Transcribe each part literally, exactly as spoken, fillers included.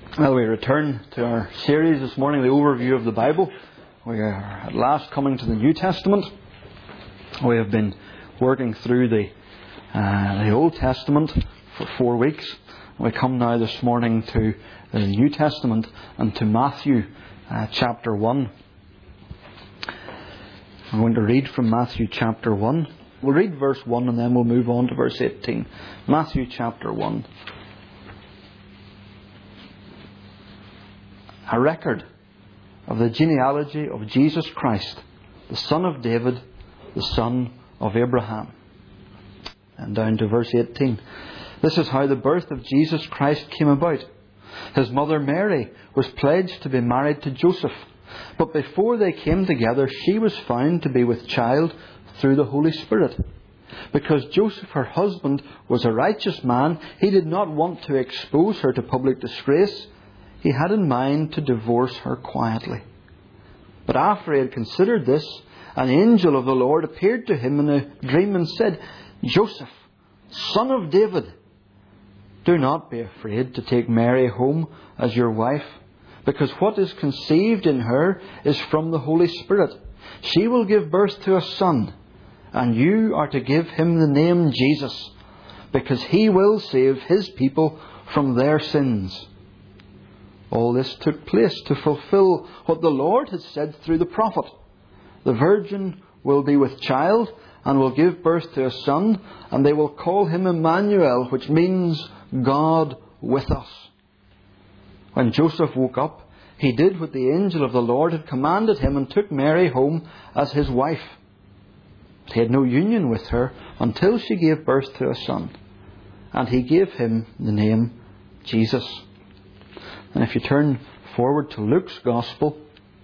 Well, we return to our series this morning, the overview of the Bible. We are at last coming to the New Testament. We have been working through the uh, the Old Testament for four weeks. We come now this morning to the New Testament and to Matthew uh, chapter one. I'm going to read from Matthew chapter one. We'll read verse one and then we'll move on to verse eighteen. Matthew chapter one. A record of the genealogy of Jesus Christ, the son of David, the son of Abraham. And down to verse eighteen. This is how the birth of Jesus Christ came about. His mother Mary was pledged to be married to Joseph. But before they came together, she was found to be with child through the Holy Spirit. Because Joseph, her husband, was a righteous man, he did not want to expose her to public disgrace. He had in mind to divorce her quietly. But after he had considered this, an angel of the Lord appeared to him in a dream and said, Joseph, son of David, do not be afraid to take Mary home as your wife, because what is conceived in her is from the Holy Spirit. She will give birth to a son, and you are to give him the name Jesus, because he will save his people from their sins. All this took place to fulfill what the Lord had said through the prophet. The virgin will be with child and will give birth to a son, and they will call him Emmanuel, which means God with us. When Joseph woke up, he did what the angel of the Lord had commanded him and took Mary home as his wife. But he had no union with her until she gave birth to a son, and he gave him the name Jesus. And if you turn forward to Luke's Gospel,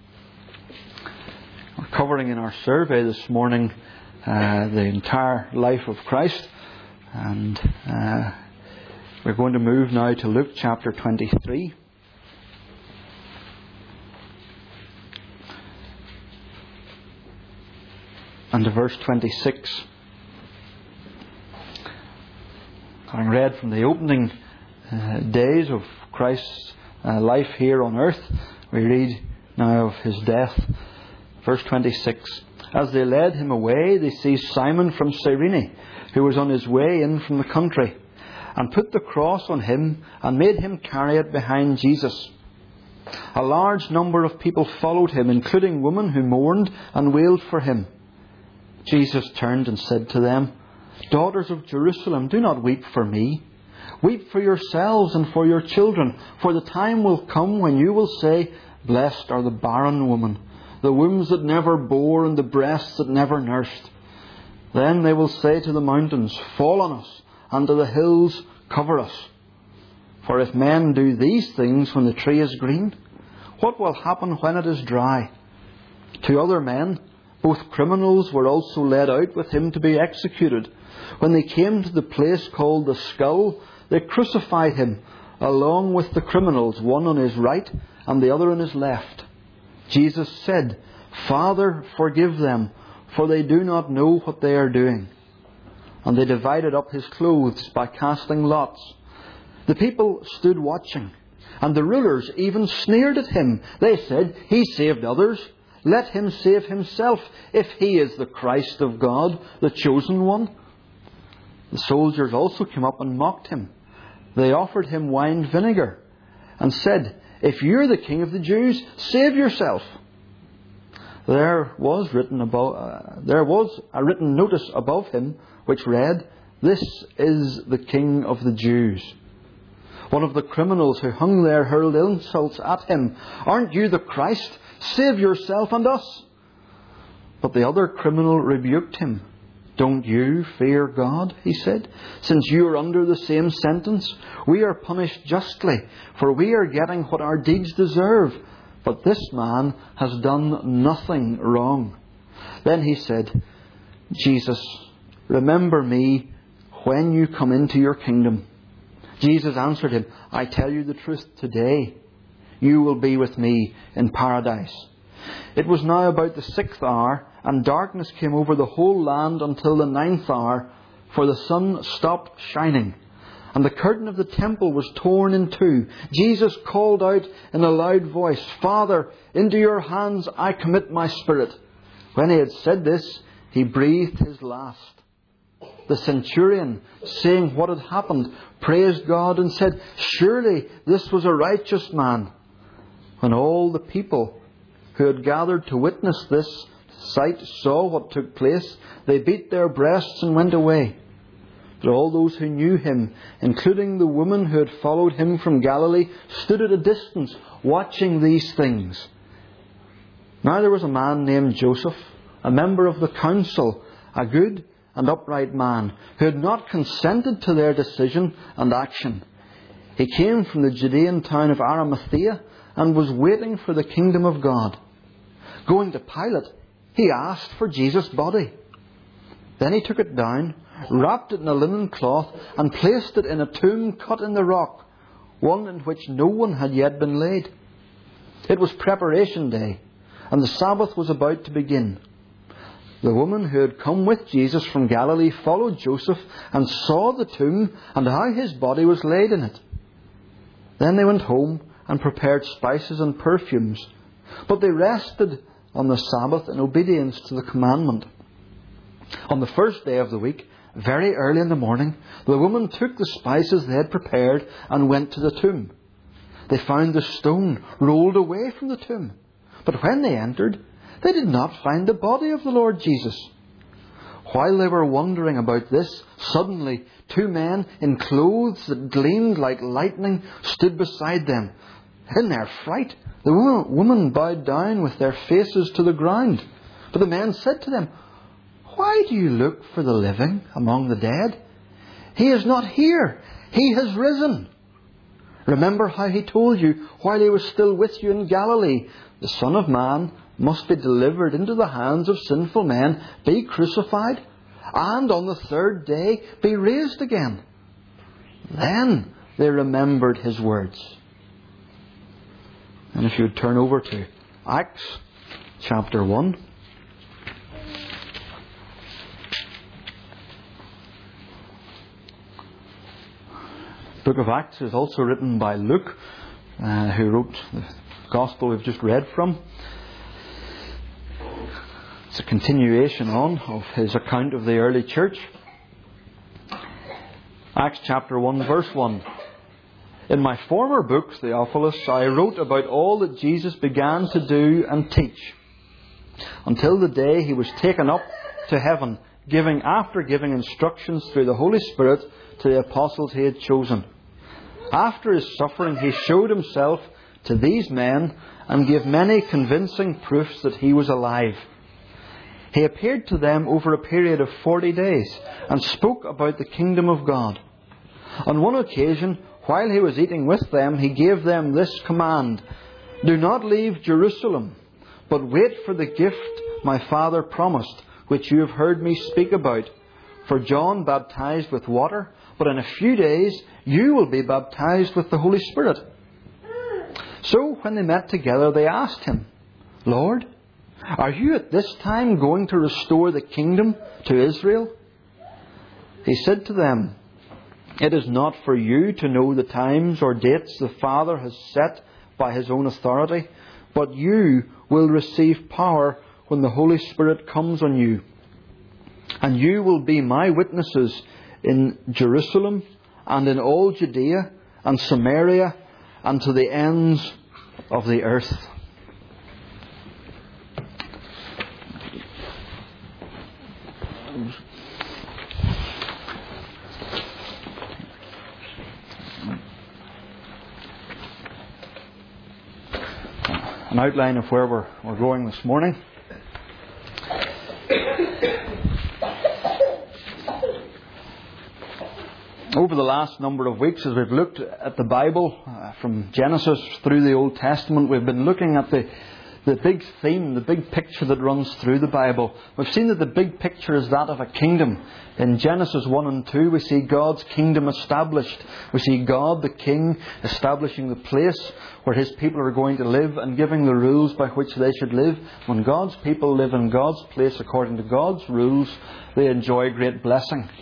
we're covering in our survey this morning uh, the entire life of Christ. And uh, we're going to move now to Luke chapter twenty-three. And to verse twenty-six. Having read from the opening uh, days of Christ's Uh, life here on earth, we read now of his death. Verse twenty-six. As they led him away, they seized Simon from Cyrene, who was on his way in from the country, and put the cross on him and made him carry it behind Jesus. A large number of people followed him, including women who mourned and wailed for him. Jesus turned and said to them, Daughters of Jerusalem, do not weep for me. Weep for yourselves and for your children, for the time will come when you will say, Blessed are the barren woman, the wombs that never bore and the breasts that never nursed. Then they will say to the mountains, Fall on us, and to the hills, Cover us. For if men do these things when the tree is green, what will happen when it is dry? Two other men, both criminals, were also led out with him to be executed. When they came to the place called the Skull, they crucified him along with the criminals, one on his right and the other on his left. Jesus said, Father, forgive them, for they do not know what they are doing. And they divided up his clothes by casting lots. The people stood watching, and the rulers even sneered at him. They said, He saved others. Let him save himself if he is the Christ of God, the chosen one. The soldiers also came up and mocked him. They offered him wine vinegar and said, If you're the king of the Jews, save yourself. There was written above, uh, there was a written notice above him which read, This is the King of the Jews. One of the criminals who hung there hurled insults at him. Aren't you the Christ? Save yourself and us. But the other criminal rebuked him. Don't you fear God, he said, since you are under the same sentence? We are punished justly, for we are getting what our deeds deserve. But this man has done nothing wrong. Then he said, Jesus, remember me when you come into your kingdom. Jesus answered him, I tell you the truth, today you will be with me in paradise. It was now about the sixth hour, and darkness came over the whole land until the ninth hour, for the sun stopped shining, and the curtain of the temple was torn in two. Jesus called out in a loud voice, "Father, into your hands I commit my spirit." When he had said this, he breathed his last. The centurion, seeing what had happened, praised God and said, "Surely this was a righteous man." When all the people who had gathered to witness this sight saw what took place, they beat their breasts and went away. But all those who knew him, including the woman who had followed him from Galilee, stood at a distance watching these things. Now there was a man named Joseph, a member of the council, a good and upright man, who had not consented to their decision and action. He came from the Judean town of Arimathea and was waiting for the kingdom of God. Going to Pilate, he asked for Jesus' body. Then he took it down, wrapped it in a linen cloth, and placed it in a tomb cut in the rock, one in which no one had yet been laid. It was preparation day, and the Sabbath was about to begin. The woman who had come with Jesus from Galilee followed Joseph and saw the tomb and how his body was laid in it. Then they went home and prepared spices and perfumes, but they rested on the Sabbath in obedience to the commandment. On the first day of the week, very early in the morning, the woman took the spices they had prepared and went to the tomb. They found the stone rolled away from the tomb, but when they entered, they did not find the body of the Lord Jesus. While they were wondering about this, suddenly two men in clothes that gleamed like lightning stood beside them. In their fright, the woman bowed down with their faces to the ground. But the men said to them, "Why do you look for the living among the dead? He is not here. He has risen. Remember how he told you while he was still with you in Galilee, the Son of Man must be delivered into the hands of sinful men, be crucified, and on the third day be raised again." Then they remembered his words. And if you would turn over to Acts chapter one. The book of Acts is also written by Luke, uh, who wrote the Gospel we've just read from. It's a continuation on of his account of the early church. Acts chapter one, verse one. "In my former book, Theophilus, I wrote about all that Jesus began to do and teach, until the day he was taken up to heaven, giving after giving instructions through the Holy Spirit to the apostles he had chosen. After his suffering, he showed himself to these men and gave many convincing proofs that he was alive. He appeared to them over a period of forty days and spoke about the kingdom of God. On one occasion, while he was eating with them, he gave them this command: 'Do not leave Jerusalem, but wait for the gift my Father promised, which you have heard me speak about. For John baptized with water, but in a few days you will be baptized with the Holy Spirit.' So when they met together, they asked him, 'Lord, are you at this time going to restore the kingdom to Israel?' He said to them, 'It is not for you to know the times or dates the Father has set by his own authority, but you will receive power when the Holy Spirit comes on you. And you will be my witnesses in Jerusalem and in all Judea and Samaria and to the ends of the earth.'" An outline of where we're, we're going this morning. Over the last number of weeks, as we've looked at the Bible, uh, from Genesis through the Old Testament, we've been looking at the, the big theme, the big picture that runs through the Bible. We've seen that the big picture is that of a kingdom. In Genesis one and two, we see God's kingdom established. We see God, the King, establishing the place where His people are going to live and giving the rules by which they should live. When God's people live in God's place according to God's rules, they enjoy great blessing.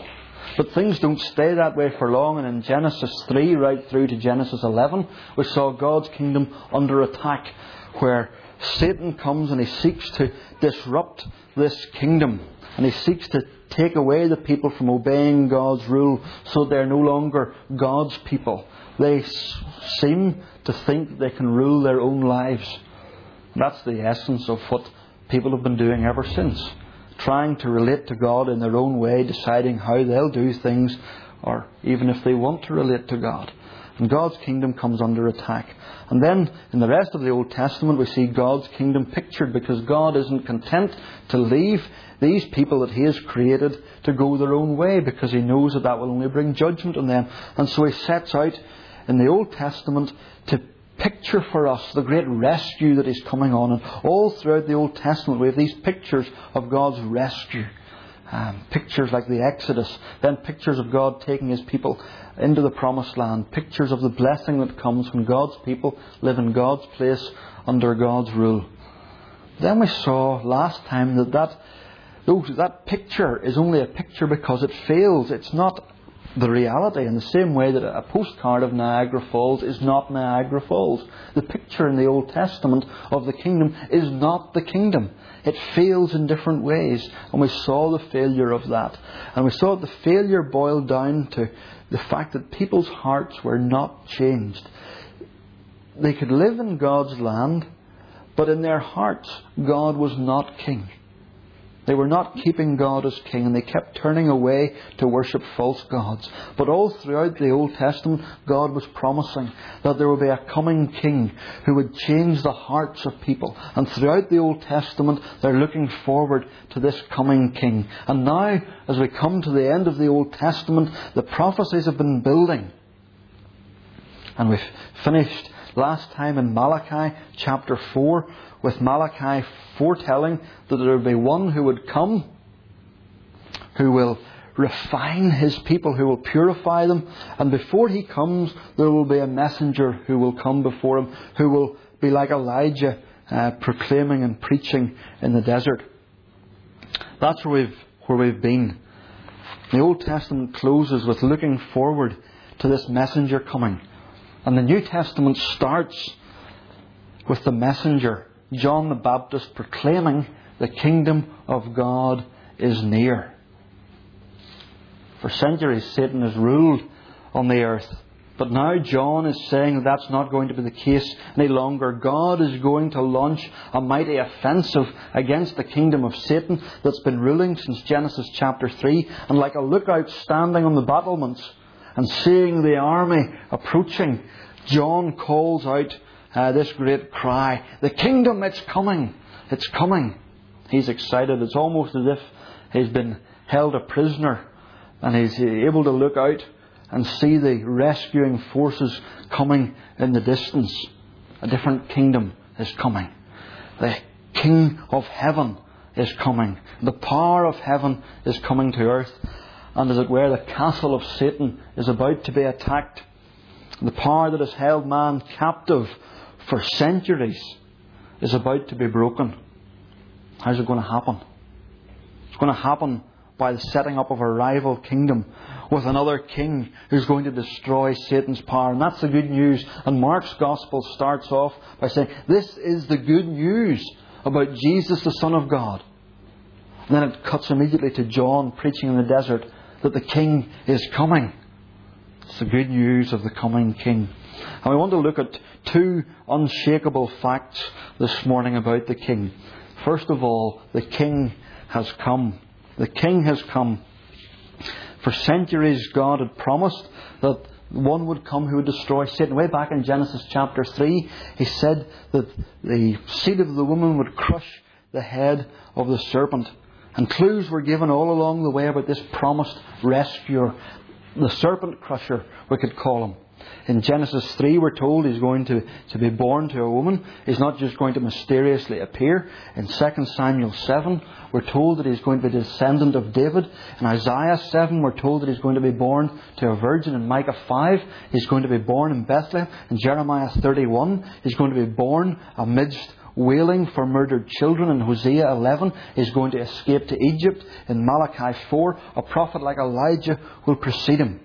But things don't stay that way for long, and in Genesis three right through to Genesis eleven, we saw God's kingdom under attack, where Satan comes and he seeks to disrupt this kingdom, and he seeks to take away the people from obeying God's rule, so they're no longer God's people. They seem to think they can rule their own lives. That's the essence of what people have been doing ever since. Trying to relate to God in their own way, deciding how they'll do things, or even if they want to relate to God. And God's kingdom comes under attack. And then in the rest of the Old Testament we see God's kingdom pictured, because God isn't content to leave these people that He has created to go their own way, because He knows that that will only bring judgment on them. And so He sets out in the Old Testament to picture for us the great rescue that is coming on. And all throughout the Old Testament we have these pictures of God's rescue. Um, pictures like the Exodus, then pictures of God taking His people into the Promised Land, pictures of the blessing that comes when God's people live in God's place under God's rule. Then we saw last time that that, those, that picture is only a picture because it fails. It's not the reality, in the same way that a postcard of Niagara Falls is not Niagara Falls. The picture in the Old Testament of the kingdom is not the kingdom. It fails in different ways, and we saw the failure of that. And we saw the failure boiled down to the fact that people's hearts were not changed. They could live in God's land, but in their hearts God was not king. They were not keeping God as king, and they kept turning away to worship false gods. But all throughout the Old Testament, God was promising that there would be a coming king who would change the hearts of people. And throughout the Old Testament, they're looking forward to this coming king. And now, as we come to the end of the Old Testament, the prophecies have been building. And we've finished last time in Malachi chapter four, with Malachi foretelling that there will be one who would come, who will refine His people, who will purify them. And before He comes, there will be a messenger who will come before Him, who will be like Elijah, uh, proclaiming and preaching in the desert. That's where we've, where we've been. The Old Testament closes with looking forward to this messenger coming. And the New Testament starts with the messenger, John the Baptist, proclaiming the kingdom of God is near. For centuries Satan has ruled on the earth. But now John is saying that that's not going to be the case any longer. God is going to launch a mighty offensive against the kingdom of Satan that's been ruling since Genesis chapter three. And like a lookout standing on the battlements and seeing the army approaching, John calls out uh, this great cry, the kingdom, it's coming, it's coming. He's excited. It's almost as if he's been held a prisoner and he's able to look out and see the rescuing forces coming in the distance. A different kingdom is coming. The King of Heaven is coming. The power of heaven is coming to earth. And as it were, the castle of Satan is about to be attacked. The power that has held man captive for centuries is about to be broken. How's it going to happen? It's going to happen by the setting up of a rival kingdom with another king who's going to destroy Satan's power. And that's the good news. And Mark's Gospel starts off by saying, this is the good news about Jesus, the Son of God. And then it cuts immediately to John preaching in the desert that the king is coming. It's the good news of the coming king. And we want to look at two unshakable facts this morning about the king. First of all, the king has come. The king has come. For centuries God had promised that one would come who would destroy Satan. Way back in Genesis chapter three, He said that the seed of the woman would crush the head of the serpent. And clues were given all along the way about this promised rescuer. The serpent crusher, we could call him. In Genesis three, we're told he's going to, to be born to a woman. He's not just going to mysteriously appear. In Second Samuel seven, we're told that he's going to be a descendant of David. In Isaiah seven, we're told that he's going to be born to a virgin. In Micah five, he's going to be born in Bethlehem. In Jeremiah thirty-one, he's going to be born amidst wailing for murdered children in Hosea eleven is going to escape to Egypt. In Malachi four, a prophet like Elijah will precede him.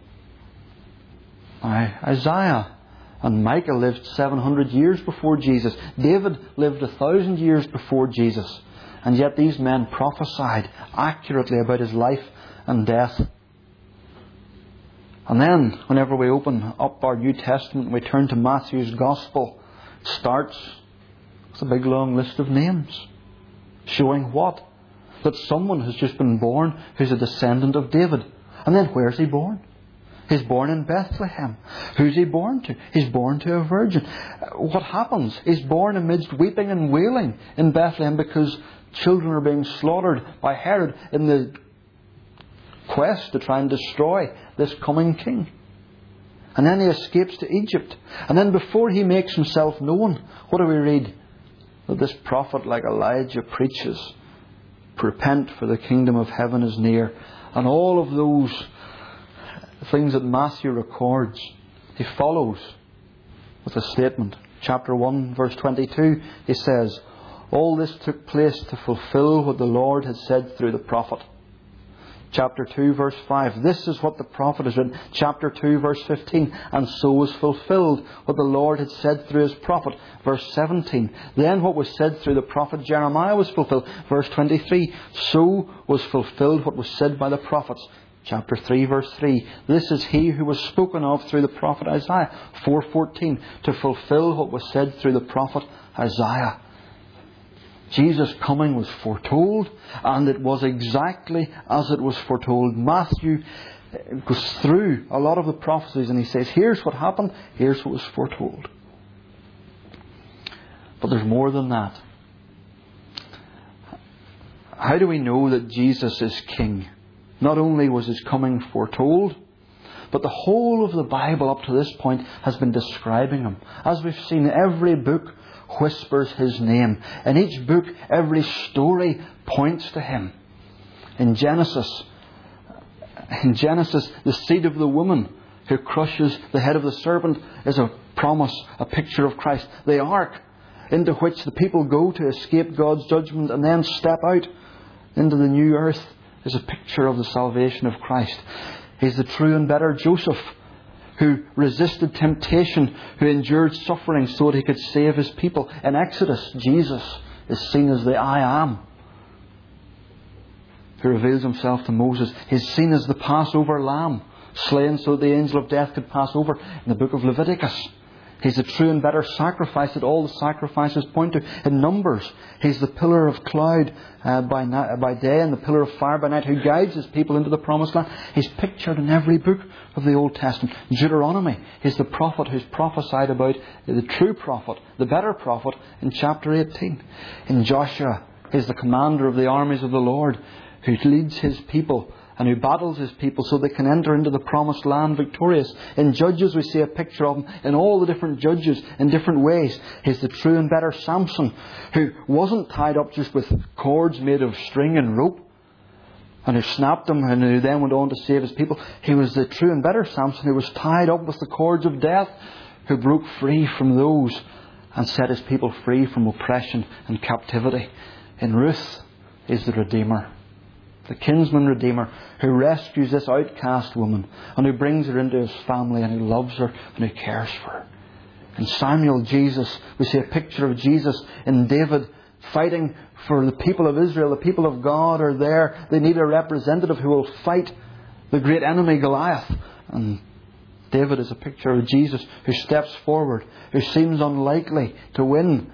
Now, Isaiah and Micah lived seven hundred years before Jesus. David lived a thousand years before Jesus. And yet these men prophesied accurately about his life and death. And then, whenever we open up our New Testament, we turn to Matthew's Gospel. It starts with a big long list of names. Showing what? That someone has just been born who's a descendant of David. And then where's he born? He's born in Bethlehem. Who's he born to? He's born to a virgin. What happens? He's born amidst weeping and wailing in Bethlehem because children are being slaughtered by Herod in the quest to try and destroy this coming king. And then he escapes to Egypt. And then before he makes himself known, what do we read? That this prophet like Elijah preaches, repent, for the kingdom of heaven is near. And all of those things that Matthew records, he follows with a statement. Chapter one, verse twenty-two, he says, all this took place to fulfill what the Lord had said through the prophet. Chapter two, verse five, this is what the prophet has written. Chapter two, verse fifteen, and so was fulfilled what the Lord had said through his prophet. Verse seventeen, then what was said through the prophet Jeremiah was fulfilled. Verse twenty-three, so was fulfilled what was said by the prophets. Chapter three, verse three, this is he who was spoken of through the prophet Isaiah. four fourteen, to fulfill what was said through the prophet Isaiah. Jesus' coming was foretold, and it was exactly as it was foretold. Matthew goes through a lot of the prophecies and he says, here's what happened, here's what was foretold. But there's more than that. How do we know that Jesus is King? Not only was his coming foretold, but the whole of the Bible up to this point has been describing him. As we've seen, every book whispers his name. In each book, every story points to him. In Genesis, in Genesis, the seed of the woman who crushes the head of the serpent is a promise, a picture of Christ. The ark into which the people go to escape God's judgment and then step out into the new earth is a picture of the salvation of Christ. He's the true and better Joseph, who resisted temptation, who endured suffering so that he could save his people. In Exodus, Jesus is seen as the I Am, who reveals himself to Moses. He's seen as the Passover lamb, slain so that the angel of death could pass over. In the book of Leviticus, he's the true and better sacrifice that all the sacrifices point to. In Numbers, he's the pillar of cloud uh, by, night, by day and the pillar of fire by night, who guides his people into the promised land. He's pictured in every book of the Old Testament. Deuteronomy, he's the prophet who's prophesied about, the true prophet, the better prophet, in chapter eighteen. In Joshua, he's the commander of the armies of the Lord, who leads his people and who battles his people so they can enter into the promised land victorious. In Judges, we see a picture of him in all the different judges in different ways. He's the true and better Samson, who wasn't tied up just with cords made of string and rope, and who snapped them and who then went on to save his people. He was the true and better Samson who was tied up with the cords of death, who broke free from those and set his people free from oppression and captivity. In Ruth, he's the Redeemer, the kinsman redeemer, who rescues this outcast woman and who brings her into his family and who loves her and who cares for her. In Samuel, Jesus, we see a picture of Jesus in David fighting for the people of Israel. The people of God are there. They need a representative who will fight the great enemy Goliath. And David is a picture of Jesus who steps forward, who seems unlikely to win,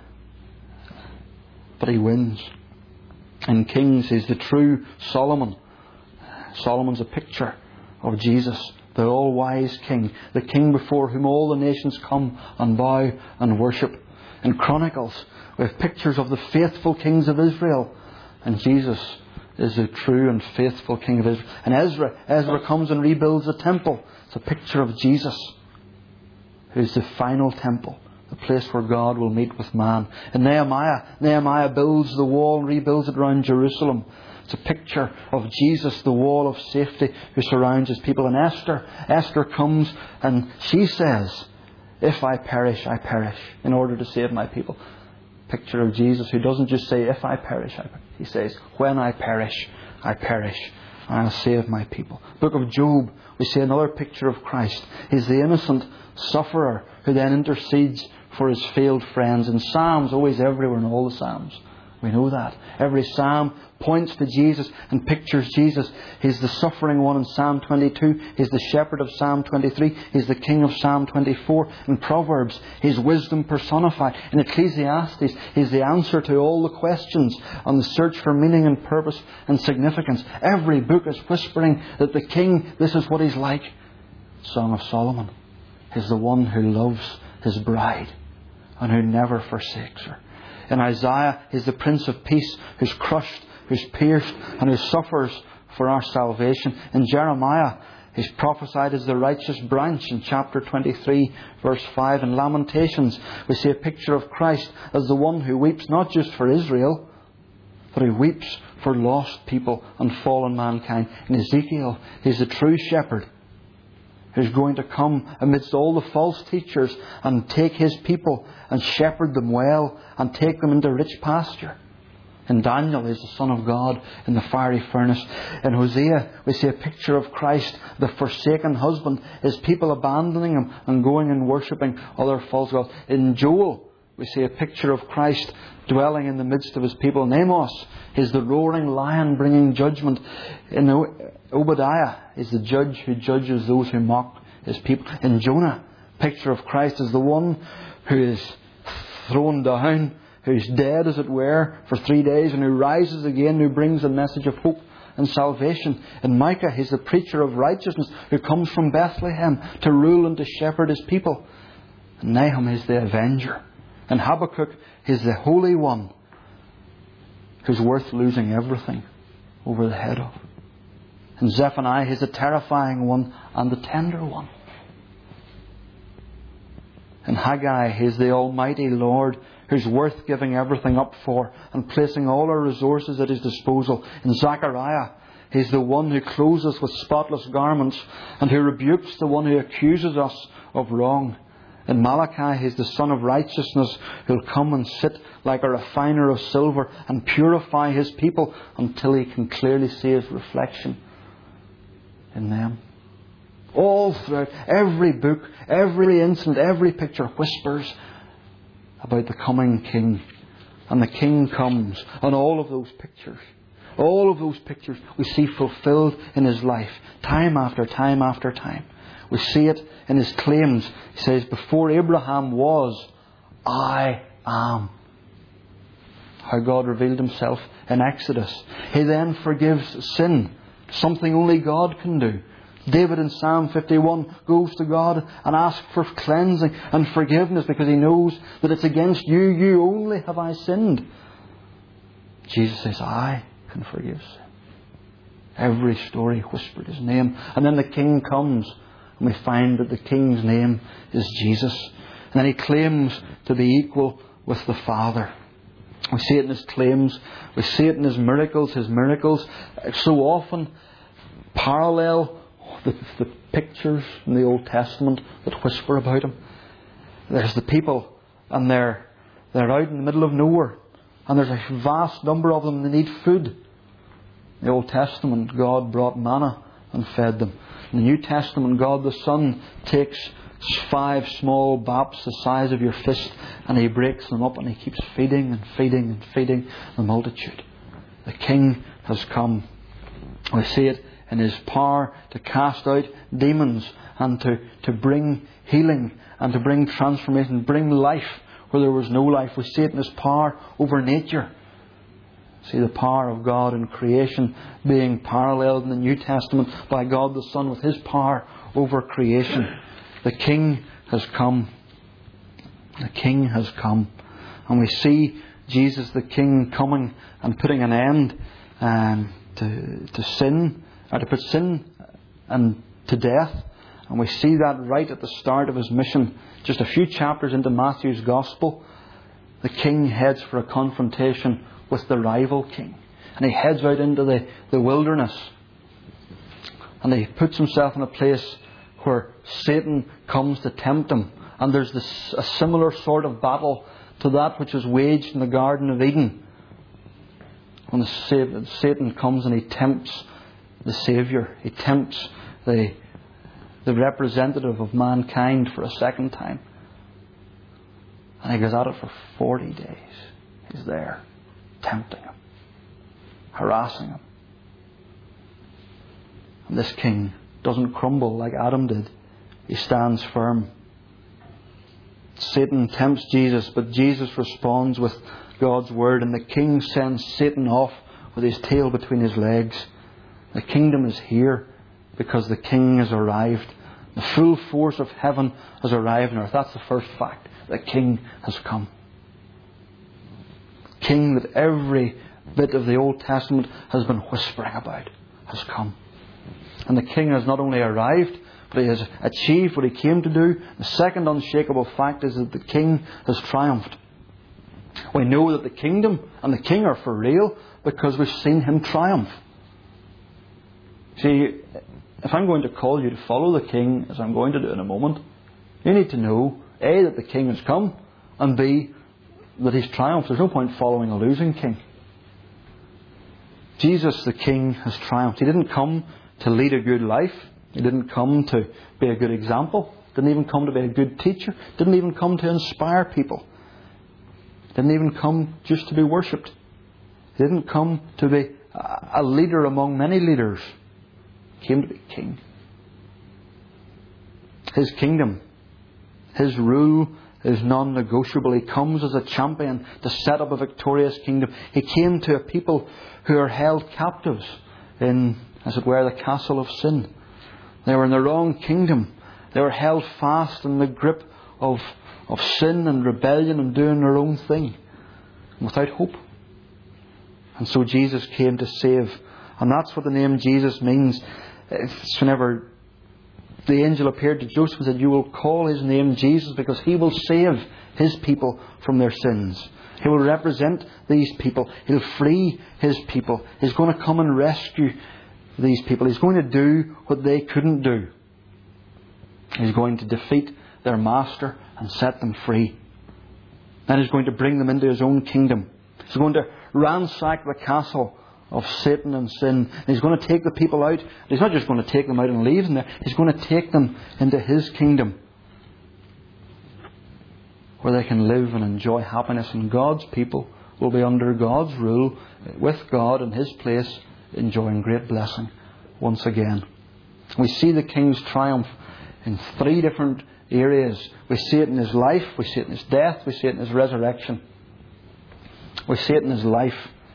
but he wins. In Kings, he's the true Solomon. Solomon's a picture of Jesus, the all-wise King, the King before whom all the nations come and bow and worship. In Chronicles, we have pictures of the faithful kings of Israel, and Jesus is the true and faithful King of Israel. In Ezra, Ezra comes and rebuilds the temple. It's a picture of Jesus, who's the final temple, the place where God will meet with man. In Nehemiah, Nehemiah builds the wall and rebuilds it around Jerusalem. It's a picture of Jesus, the wall of safety, who surrounds his people. And Esther, Esther comes and she says, if I perish, I perish, in order to save my people. picture of Jesus who doesn't just say, if I perish, I perish. He says, when I perish, I perish. I'll save my people. Book of Job, we see another picture of Christ. He's the innocent sufferer who then intercedes for his failed friends. In Psalms, always everywhere in all the Psalms. We know that. Every Psalm points to Jesus and pictures Jesus. He's the suffering one in Psalm twenty-two. He's the shepherd of Psalm twenty-three. He's the king of Psalm twenty-four. In Proverbs, He's wisdom personified. In Ecclesiastes, He's the answer to all the questions on the search for meaning and purpose and significance. Every book is whispering that the king, this is what He's like. Song of Solomon is the one who loves his bride and who never forsakes her. In Isaiah, He's the Prince of Peace who's crushed, who's pierced, and who suffers for our salvation. In Jeremiah, He's prophesied as the righteous branch in chapter twenty-three, verse five. In Lamentations, we see a picture of Christ as the one who weeps not just for Israel, but who weeps for lost people and fallen mankind. In Ezekiel, He's the true shepherd who's going to come amidst all the false teachers and take His people and shepherd them well and take them into rich pasture. In Daniel, He's the Son of God in the fiery furnace. In Hosea, we see a picture of Christ, the forsaken husband, His people abandoning Him and going and worshipping other false gods. In Joel, we see a picture of Christ dwelling in the midst of His people. In Amos, He's the roaring lion bringing judgment. In Obadiah, He's the judge who judges those who mock His people. In Jonah, picture of Christ as the one who is thrown down, who's dead as it were for three days and who rises again, who brings a message of hope and salvation. In Micah, He's the preacher of righteousness who comes from Bethlehem to rule and to shepherd His people. In Nahum, He's the avenger. In Habakkuk, He's the Holy One who's worth losing everything over the head of. In Zephaniah, He's the terrifying one and the tender one. In Haggai, He's the Almighty Lord who's worth giving everything up for and placing all our resources at His disposal. In Zechariah, He's the one who clothes us with spotless garments and who rebukes the one who accuses us of wrong. In Malachi, He's the Son of Righteousness who'll come and sit like a refiner of silver and purify His people until He can clearly see His reflection in them. All throughout every book, every incident, every picture whispers about the coming King. And the King comes. And all of those pictures, all of those pictures we see fulfilled in His life, time after time after time. We see it in His claims. He says, before Abraham was, I am. How God revealed Himself in Exodus. He then forgives sin, something only God can do. David in Psalm fifty-one goes to God and asks for cleansing and forgiveness because he knows that it's against you, you only have I sinned. Jesus says, I can forgive sin. Every story whispered His name. And then the King comes and we find that the King's name is Jesus. And then He claims to be equal with the Father. We see it in His claims. We see it in His miracles. His miracles so often parallel the, the pictures in the Old Testament that whisper about Him. There's the people and they're, they're out in the middle of nowhere. And there's a vast number of them. They need food. In the Old Testament, God brought manna and fed them. In the New Testament, God the Son takes five small baps the size of your fist and He breaks them up and He keeps feeding and feeding and feeding the multitude. The King has come. We see it in His power to cast out demons and to, to bring healing and to bring transformation, bring life where there was no life. We see it in His power over nature. See the power of God in creation being paralleled in the New Testament by God the Son with His power over creation. The King has come. The King has come. And we see Jesus the King coming and putting an end um, to, to sin, or to put sin and to death. And we see that right at the start of His mission. Just a few chapters into Matthew's Gospel, the King heads for a confrontation with the rival king. And He heads out into the, the wilderness. And He puts Himself in a place where Satan comes to tempt Him. And there's this a similar sort of battle to to that which was waged in the Garden of Eden. When Satan comes and he tempts the Saviour, he tempts the, the representative of mankind for a second time. And he goes at it for forty days. He's there, tempting him, harassing him. And this king doesn't crumble like Adam did. He stands firm. Satan tempts Jesus, but Jesus responds with God's word, and the king sends Satan off with his tail between his legs. The kingdom is here because the king has arrived. The full force of heaven has arrived on earth. That's the first fact. The king has come. King that every bit of the Old Testament has been whispering about has come. And the king has not only arrived, but he has achieved what he came to do. The second unshakable fact is that the king has triumphed. We know that the kingdom and the king are for real because we've seen him triumph. See, if I'm going to call you to follow the king, as I'm going to do in a moment, you need to know, A, that the king has come, and B, that he's triumphed. There's no point following a losing king. Jesus the king has triumphed. He didn't come to lead a good life. He didn't come to be a good example. Didn't even come to be a good teacher. Didn't even come to inspire people. Didn't even come just to be worshipped. He didn't come to be a leader among many leaders. He came to be king. His kingdom, his rule is non-negotiable. He comes as a champion to set up a victorious kingdom. He came to a people who are held captives in, as it were, the castle of sin. They were in the wrong kingdom. They were held fast in the grip of, of sin and rebellion and doing their own thing, without hope. And so Jesus came to save. And that's what the name Jesus means. It's whenever the angel appeared to Joseph and said, you will call his name Jesus because he will save his people from their sins. He will represent these people. He'll free his people. He's going to come and rescue these people. He's going to do what they couldn't do. He's going to defeat their master and set them free. Then he's going to bring them into his own kingdom. He's going to ransack the castle of Satan and sin. And he's going to take the people out. He's not just going to take them out and leave them there. He's going to take them into his kingdom, where they can live and enjoy happiness. And God's people will be under God's rule, with God in his place, enjoying great blessing once again. We see the king's triumph in three different areas. We see it in his life, we see it in his death, we see it in his resurrection. We see it in his life.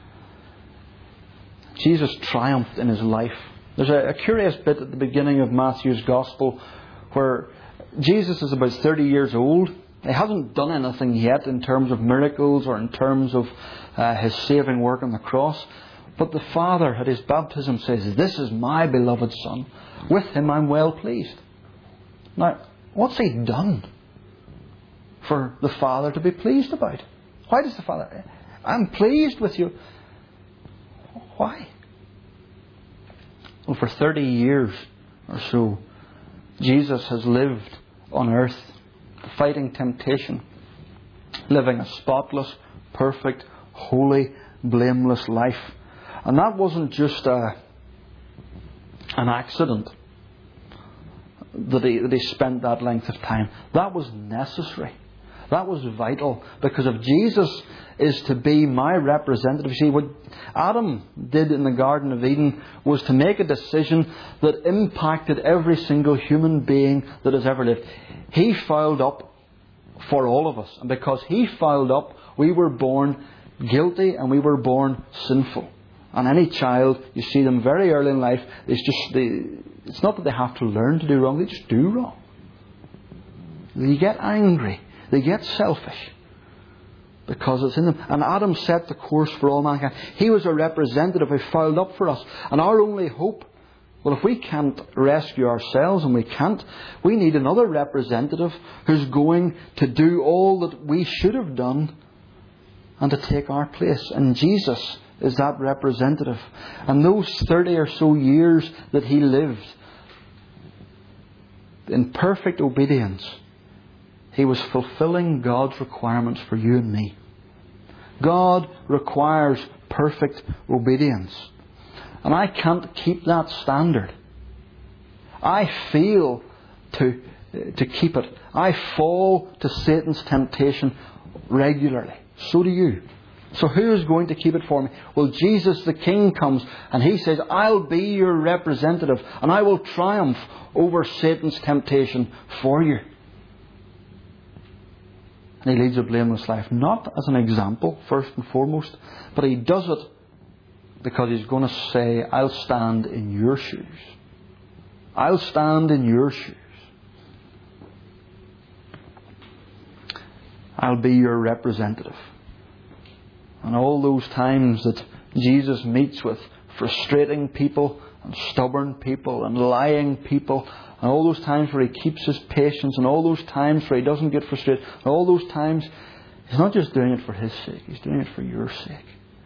Jesus triumphed in his life. There's a, a curious bit at the beginning of Matthew's Gospel where Jesus is about thirty years old. He hasn't done anything yet in terms of miracles or in terms of uh, his saving work on the cross. But the Father at his baptism says, this is my beloved Son. With him I'm well pleased. Now, what's he done for the Father to be pleased about? Why does the Father... I'm pleased with you. Why? Well, for thirty years or so, Jesus has lived on earth, fighting temptation, living a spotless, perfect, holy, blameless life. And that wasn't just a, an accident that he, that he spent that length of time. That was necessary. That was vital. Because if Jesus is to be my representative, see, what Adam did in the Garden of Eden was to make a decision that impacted every single human being that has ever lived. He fouled up for all of us. And because he fouled up, we were born guilty and we were born sinful. And any child, you see them very early in life, it's just they, it's not that they have to learn to do wrong, they just do wrong. They get angry. They get selfish. Because it's in them. And Adam set the course for all mankind. He was a representative who fouled up for us. And our only hope, well, if we can't rescue ourselves, and we can't, we need another representative who's going to do all that we should have done and to take our place. And Jesus is that representative. And those thirty or so years that he lived in perfect obedience, He was fulfilling God's requirements for you and me. God requires perfect obedience. And I can't keep that standard. I fail to, to keep it. I fall to Satan's temptation regularly. So do you. So who is going to keep it for me? Well, Jesus the King comes and He says, I'll be your representative and I will triumph over Satan's temptation for you. And He leads a blameless life, not as an example, first and foremost, but He does it because He's going to say, I'll stand in your shoes. I'll stand in your shoes. I'll be your representative. And all those times that Jesus meets with frustrating people and stubborn people and lying people, and all those times where He keeps His patience, and all those times where He doesn't get frustrated, and all those times, He's not just doing it for His sake, He's doing it for your sake.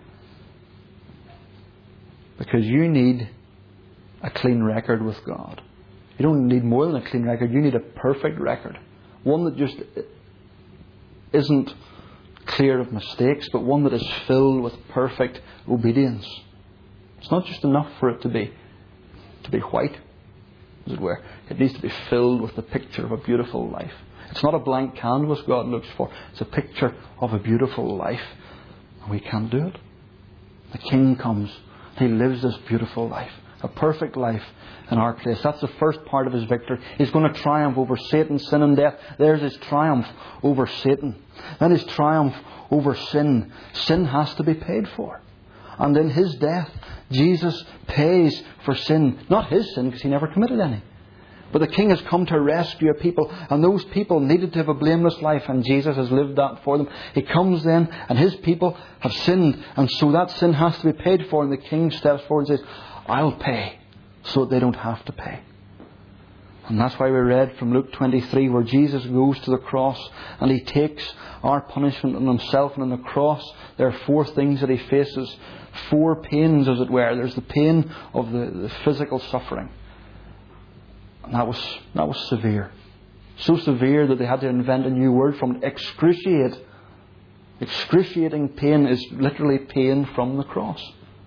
Because you need a clean record with God. You don't need more than a clean record, you need a perfect record. One that just isn't clear of mistakes, but one that is filled with perfect obedience. It's not just enough for it to be to be white, as it were. It needs to be filled with the picture of a beautiful life. It's not a blank canvas God looks for. It's a picture of a beautiful life. And we can't do it. The King comes. He lives this beautiful life. A perfect life in our place. That's the first part of His victory. He's going to triumph over Satan, sin and death. There's His triumph over Satan. Then His triumph over sin. Sin has to be paid for. And in His death, Jesus pays for sin. Not His sin, because He never committed any. But the King has come to rescue a people, and those people needed to have a blameless life, and Jesus has lived that for them. He comes then, and His people have sinned, and so that sin has to be paid for, and the King steps forward and says, I'll pay, so that they don't have to pay. And that's why we read from Luke twenty-three, where Jesus goes to the cross and He takes our punishment on Himself. And on the cross there are four things that He faces. Four pains, as it were. There's the pain of the, the physical suffering. And that was, that was severe. So severe that they had to invent a new word from it. Excruciate. Excruciating pain is literally pain from the cross.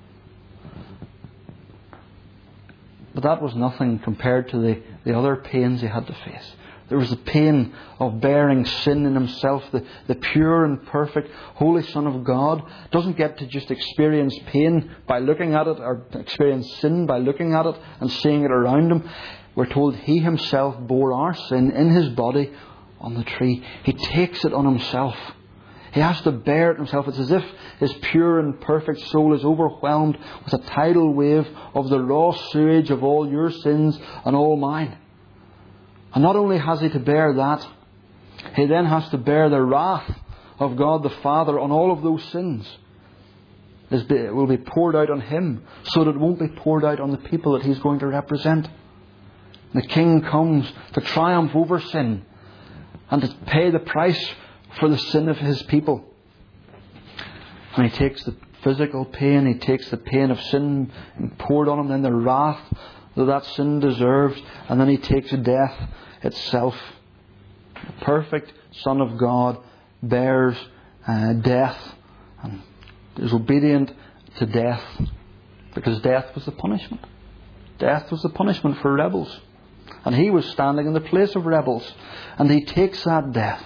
But that was nothing compared to the, the other pains He had to face. There was the pain of bearing sin in Himself. The, the pure and perfect Holy Son of God doesn't get to just experience pain by looking at it, or experience sin by looking at it and seeing it around Him. We're told He Himself bore our sin in His body on the tree. He takes it on Himself. He has to bear it Himself. It's as if His pure and perfect soul is overwhelmed with a tidal wave of the raw sewage of all your sins and all mine. And not only has He to bear that, He then has to bear the wrath of God the Father on all of those sins. It will be poured out on Him, so that it won't be poured out on the people that He's going to represent. The King comes to triumph over sin and to pay the price for the sin of His people. And He takes the physical pain, He takes the pain of sin and poured on Him, then the wrath that that sin deserves, and then He takes death itself. The perfect Son of God bears uh, death and is obedient to death, because death was the punishment. Death was the punishment for rebels. And He was standing in the place of rebels, and He takes that death.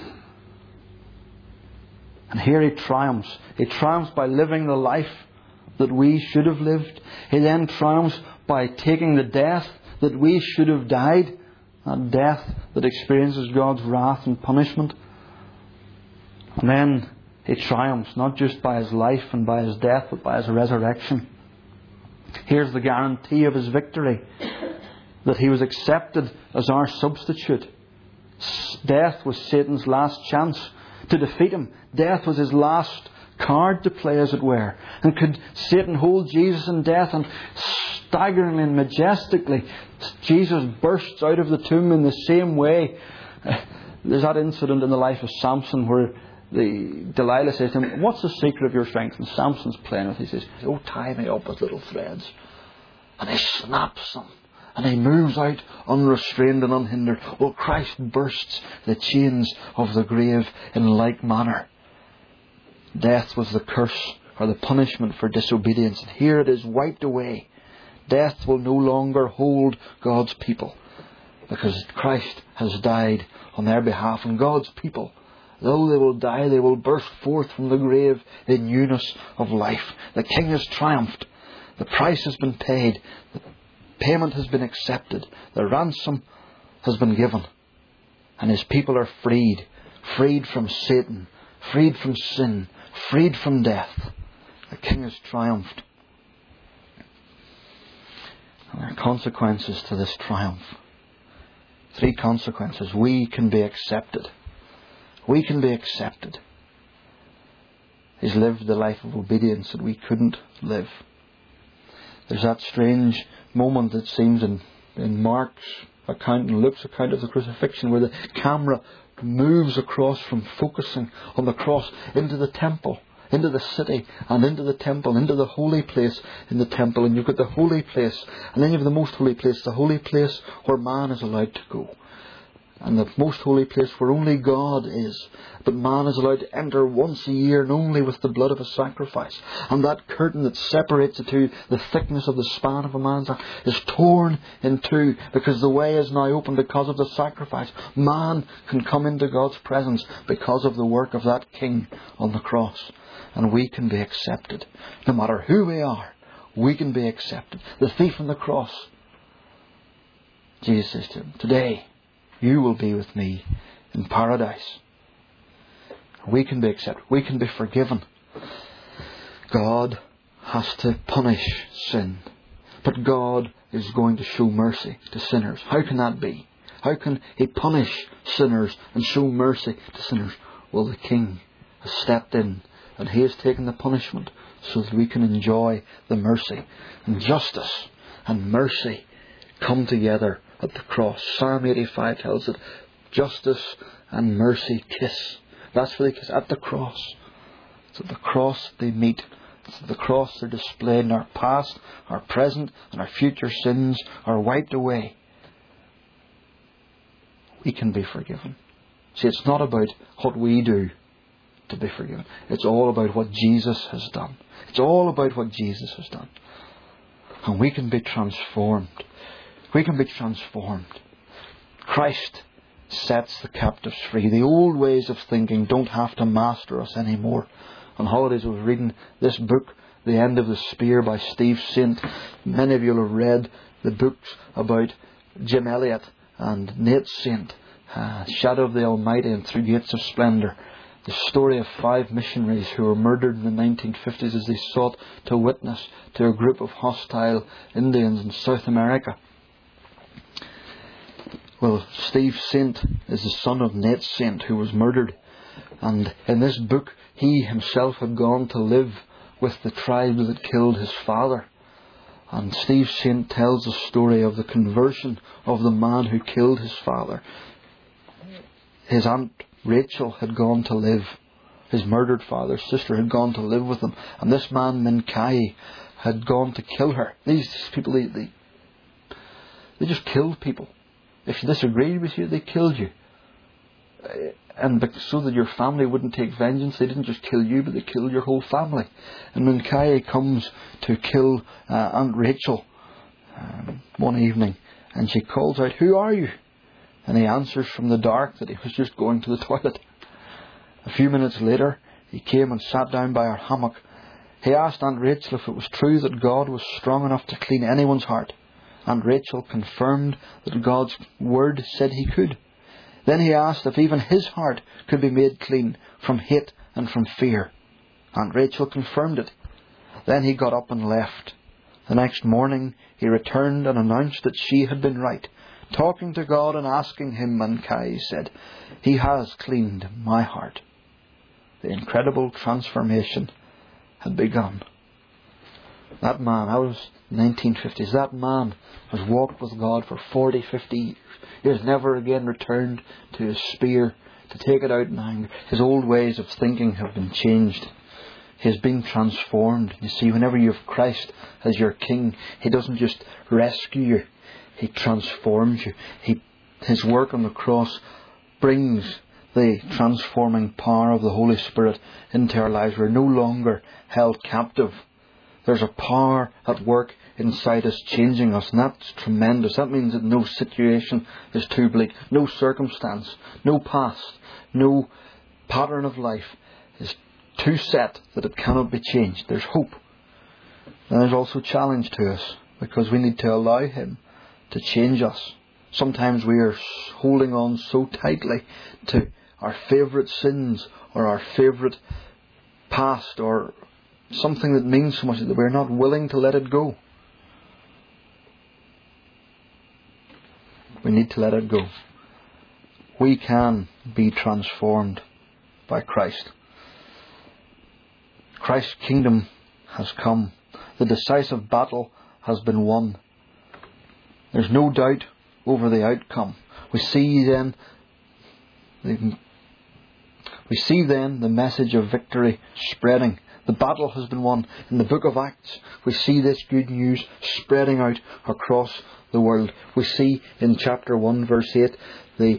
And here He triumphs. He triumphs by living the life that we should have lived. He then triumphs by taking the death that we should have died. That death that experiences God's wrath and punishment. And then He triumphs not just by His life and by His death, but by His resurrection. Here's the guarantee of His victory. That He was accepted as our substitute. Death was Satan's last chance to defeat Him. Death was his last card to play, as it were. And could Satan hold Jesus in death? And staggeringly and majestically, Jesus bursts out of the tomb in the same way. There's that incident in the life of Samson where the Delilah says to him, "What's the secret of your strength?" And Samson's playing with it. He says, "Oh, tie me up with little threads." And he snaps them. and he moves out unrestrained and unhindered. Well, Christ bursts the chains of the grave in like manner. Death was the curse or the punishment for disobedience. And here it is wiped away. Death will no longer hold God's people, because Christ has died on their behalf. And God's people, though they will die, they will burst forth from the grave in newness of life. The King has triumphed. The price has been paid. The payment has been accepted. The ransom has been given. And His people are freed. Freed from Satan. Freed from sin. Freed from death. The King has triumphed. And there are consequences to this triumph. Three consequences. We can be accepted. We can be accepted. He's lived the life of obedience that we couldn't live. There's that strange moment that seems in, in Mark's account and Luke's account of the crucifixion, where the camera moves across from focusing on the cross into the temple, into the city, and into the temple, into the holy place in the temple. And you've got the holy place, and then you have the most holy place, the holy place where man is allowed to go. And the most holy place where only God is. But man is allowed to enter once a year, and only with the blood of a sacrifice. And that curtain that separates the two, the thickness of the span of a man's arm, is torn in two, because the way is now open because of the sacrifice. Man can come into God's presence because of the work of that King on the cross. And we can be accepted. No matter who we are, we can be accepted. The thief on the cross, Jesus says to him, "Today you will be with me in paradise." We can be accepted. We can be forgiven. God has to punish sin, but God is going to show mercy to sinners. How can that be? How can He punish sinners and show mercy to sinners? Well, the King has stepped in, and He has taken the punishment so that we can enjoy the mercy. And justice and mercy come together at the cross. Psalm eighty-five tells it, justice and mercy kiss. That's where they kiss, at the cross. It's at the cross they meet. It's at the cross they're displayed, and our past, our present, and our future sins are wiped away. We can be forgiven. See, it's not about what we do to be forgiven. It's all about what Jesus has done. It's all about what Jesus has done. And we can be transformed. We can be transformed. Christ sets the captives free. The old ways of thinking don't have to master us anymore. On holidays I was reading this book, The End of the Spear by Steve Saint. Many of you will have read the books about Jim Elliot and Nate Saint, uh, Shadow of the Almighty and Through Gates of Splendour. The story of five missionaries who were murdered in the nineteen fifties as they sought to witness to a group of hostile Indians in South America. Well, Steve Saint is the son of Nate Saint, who was murdered. And in this book, he himself had gone to live with the tribe that killed his father. And Steve Saint tells the story of the conversion of the man who killed his father. His aunt Rachel had gone to live. His murdered father's sister had gone to live with him. And this man, Mincaye, had gone to kill her. These people, they, they, they just killed people. If you disagreed with you, they killed you. And so that your family wouldn't take vengeance, they didn't just kill you, but they killed your whole family. And Mincaye comes to kill uh, Aunt Rachel um, one evening, and she calls out, "Who are you?" And he answers from the dark that he was just going to the toilet. A few minutes later, he came and sat down by her hammock. He asked Aunt Rachel if it was true that God was strong enough to clean anyone's heart. Aunt Rachel confirmed that God's word said He could. Then he asked if even his heart could be made clean from hate and from fear. Aunt Rachel confirmed it. Then he got up and left. The next morning he returned and announced that she had been right. Talking to God and asking Him, Mincaye said, "He has cleaned my heart." The incredible transformation had begun. That man, that was nineteen fifties, that man has walked with God for forty, fifty years. He has never again returned to his spear to take it out in anger. His old ways of thinking have been changed. He has been transformed. You see, whenever you have Christ as your King, He doesn't just rescue you. He transforms you. He, His work on the cross brings the transforming power of the Holy Spirit into our lives. We're no longer held captive. There's a power at work inside us, changing us, and that's tremendous. That means that no situation is too bleak, no circumstance, no past, no pattern of life is too set that it cannot be changed. There's hope. And there's also challenge to us, because we need to allow Him to change us. Sometimes we are holding on so tightly to our favourite sins or our favourite past or something that means so much that we're not willing to let it go. We need to let it go. We can be transformed by Christ. Christ's kingdom has come. The decisive battle has been won. There's no doubt over the outcome. We see then we see then the message of victory spreading. The battle has been won. In the book of Acts, we see this good news spreading out across the world. We see in chapter one, verse eight, the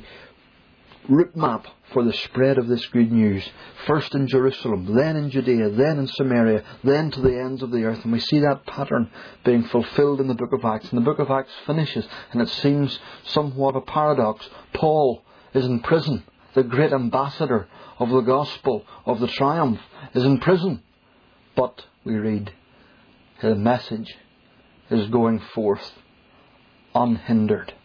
route map for the spread of this good news. First in Jerusalem, then in Judea, then in Samaria, then to the ends of the earth. And we see that pattern being fulfilled in the book of Acts. And the book of Acts finishes, and it seems somewhat a paradox. Paul is in prison. The great ambassador of the gospel, of the triumph, is in prison. But we read, his message is going forth unhindered.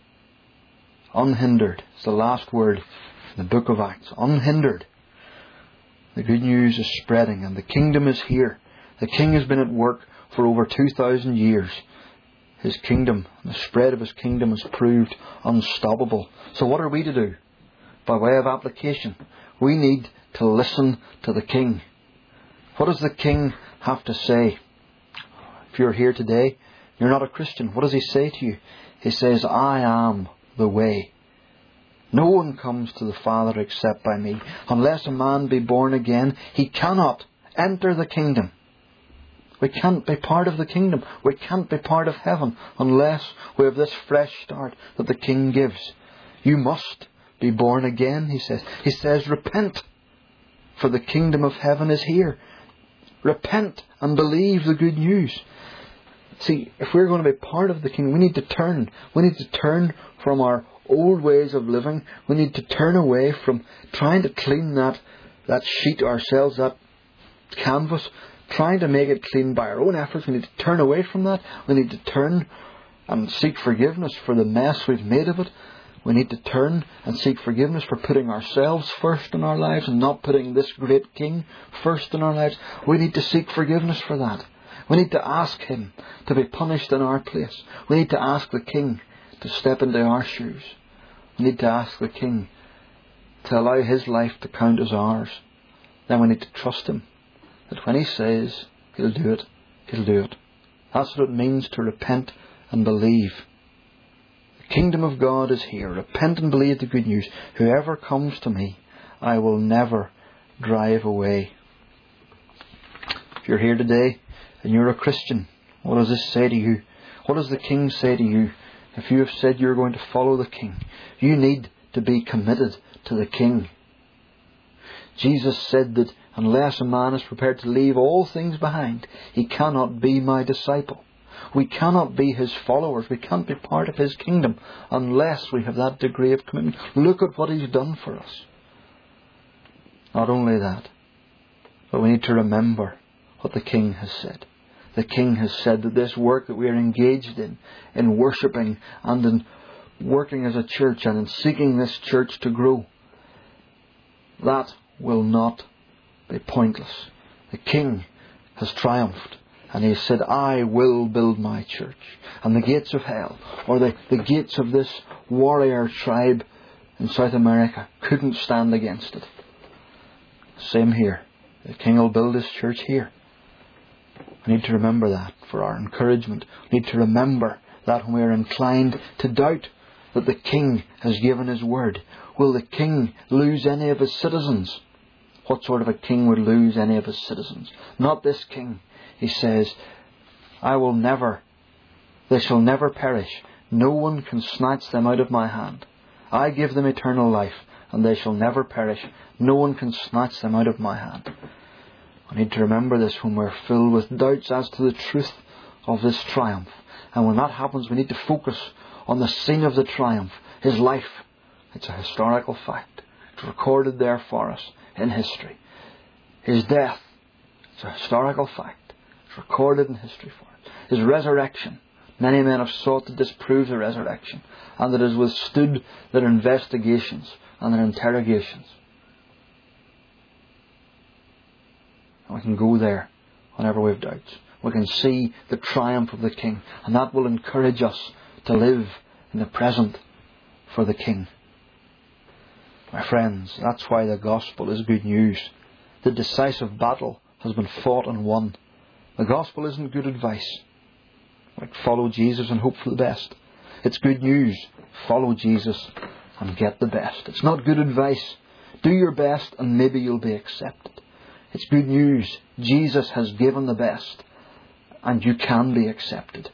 Unhindered is the last word in the book of Acts. Unhindered. The good news is spreading, and the kingdom is here. The King has been at work for over two thousand years. His kingdom, the spread of His kingdom has proved unstoppable. So what are we to do? By way of application, we need to listen to the King. What does the King have to say? If you're here today, you're not a Christian, what does He say to you? He says, I am the way. No one comes to the Father except by me. Unless a man be born again, he cannot enter the kingdom. We can't be part of the kingdom. We can't be part of heaven unless we have this fresh start that the King gives. You must be born again, He says. He says, repent, for the kingdom of heaven is here. Repent and believe the good news. See, if we're going to be part of the kingdom, we need to turn. We need to turn from our old ways of living. We need to turn away from trying to clean that, that sheet ourselves, that canvas, trying to make it clean by our own efforts. We need to turn away from that. We need to turn and seek forgiveness for the mess we've made of it. We need to turn and seek forgiveness for putting ourselves first in our lives and not putting this great King first in our lives. We need to seek forgiveness for that. We need to ask Him to be punished in our place. We need to ask the King to step into our shoes. We need to ask the King to allow His life to count as ours. Then we need to trust Him that when He says He'll do it, He'll do it. That's what it means to repent and believe. The kingdom of God is here. Repent and believe the good news. Whoever comes to me, I will never drive away. If you're here today and you're a Christian, what does this say to you? What does the King say to you? If you have said you're going to follow the King, you need to be committed to the King. Jesus said that unless a man is prepared to leave all things behind, he cannot be my disciple. We cannot be His followers. We can't be part of His kingdom unless we have that degree of commitment. Look at what He's done for us. Not only that, but we need to remember what the King has said. The King has said that this work that we are engaged in, in worshipping and in working as a church and in seeking this church to grow, that will not be pointless. The King has triumphed. And He said, I will build my church. And the gates of hell, or the, the gates of this warrior tribe in South America, couldn't stand against it. Same here. The King will build His church here. We need to remember that for our encouragement. We need to remember that when we are inclined to doubt that the King has given His word. Will the King lose any of His citizens? What sort of a king would lose any of his citizens? Not this King. He says, I will never, they shall never perish. No one can snatch them out of my hand. I give them eternal life, and they shall never perish. No one can snatch them out of my hand. We need to remember this when we're filled with doubts as to the truth of this triumph. And when that happens, we need to focus on the scene of the triumph, His life. It's a historical fact. It's recorded there for us in history. His death, it's a historical fact. It's recorded in history for us. His resurrection. Many men have sought to disprove the resurrection, and it has withstood their investigations and their interrogations. And we can go there whenever we have doubts. We can see the triumph of the King, and that will encourage us to live in the present for the King. My friends, that's why the gospel is good news. The decisive battle has been fought and won. The gospel isn't good advice, like follow Jesus and hope for the best. It's good news. Follow Jesus and get the best. It's not good advice. Do your best and maybe you'll be accepted. It's good news. Jesus has given the best, and you can be accepted.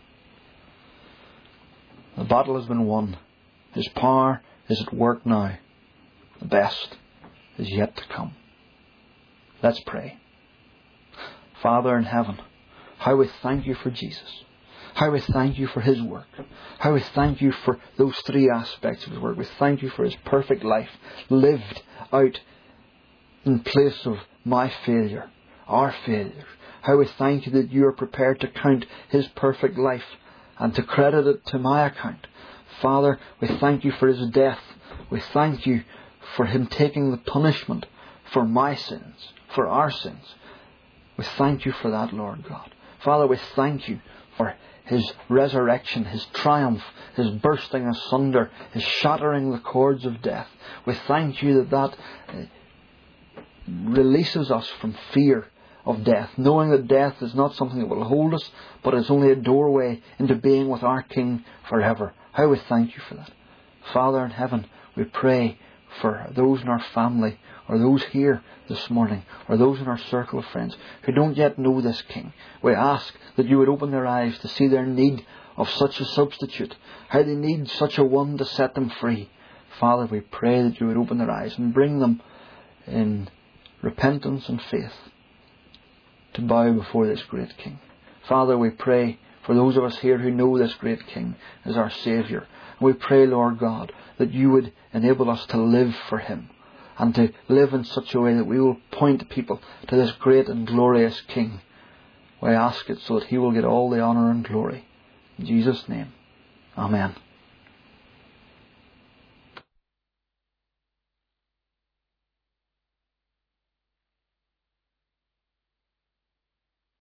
The battle has been won. His power is at work now. The best is yet to come. Let's pray. Father in heaven, how we thank you for Jesus. How we thank you for His work. How we thank you for those three aspects of His work. We thank you for His perfect life lived out in place of my failure, our failures. How we thank you that you are prepared to count His perfect life and to credit it to my account. Father, we thank you for His death. We thank you for Him taking the punishment for my sins, for our sins. We thank you for that, Lord God. Father, we thank you for His resurrection, His triumph, His bursting asunder, His shattering the cords of death. We thank you that that releases us from fear of death, knowing that death is not something that will hold us, but is only a doorway into being with our King forever. How we thank you for that. Father in heaven, we pray for those in our family, or those here this morning, or those in our circle of friends who don't yet know this King. We ask that you would open their eyes to see their need of such a substitute, how they need such a one to set them free. Father, we pray that you would open their eyes and bring them in repentance and faith to bow before this great King. Father, we pray for those of us here who know this great King as our Saviour. We pray, Lord God, that you would enable us to live for Him, and to live in such a way that we will point people to this great and glorious King. We ask it so that He will get all the honour and glory. In Jesus' name, Amen.